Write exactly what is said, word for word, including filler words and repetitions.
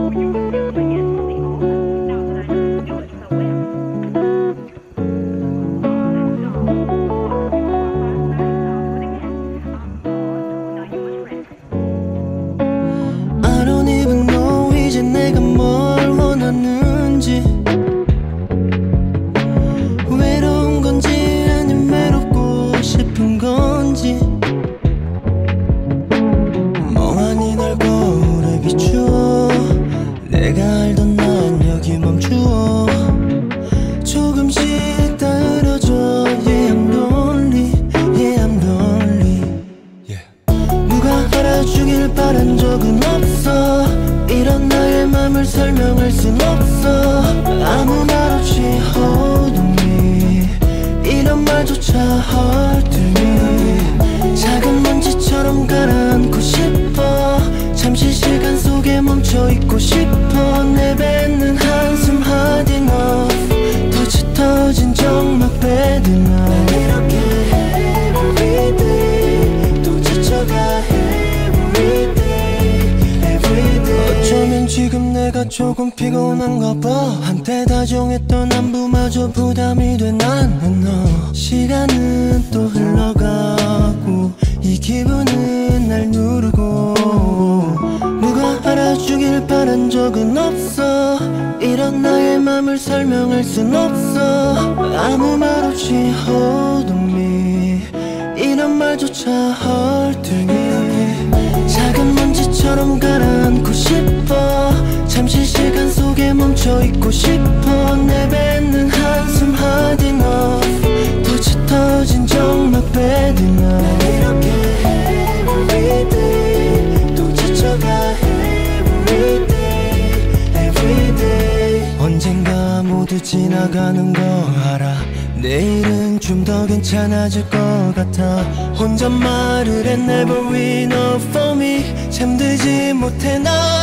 내가 뭘 원하는지, 외로운 건지 아님 외롭고 싶은 건지, 멍하니 널 거울에 비추어 내가 알던 난 여기 멈추어 조금씩 다 흐려져. Yeah I'm lonely, yeah I'm lonely, yeah. 누가 알아주길 바란 적은 없어. 이런 나의 맘을 설명할 순 없어. 아무 말 없이 hold on me, 이런 말조차 헐들미. 작은 먼지처럼 가라앉고 싶어. 잠시 시간 속에 멈춰있고 싶어. 내뱉는 한숨 hard enough, 더 짙어진 정막 bad enough. 이렇게 every day 또 지쳐가 every day every day. 어쩌면 지금 내가 조금 피곤한가 봐. 한때 다정했던 안부마저 부담이 돼 나는. 너 시간은 또 흘러가고 이 기분은 날 누르고. 누가 알아주길 바란 적은 없어. 이런 나의 맘을 설명할 순 없어. 아무 말 없이 hold on me, 이런 말조차 헐들미. 작은 먼지처럼 가라앉고 싶어. 잠시 시간 속에 멈춰있고 싶어. 내뱉는 한숨 hard enough, 더 짙어진 정막 bad enough. 이렇게 every day 또 지쳐가 every day every day. 언젠가 모두 지나가는 거 알아. 내일은 좀 더 괜찮아질 것 같아. 혼잣말을 해 never enough for me. 잠들지 못해 나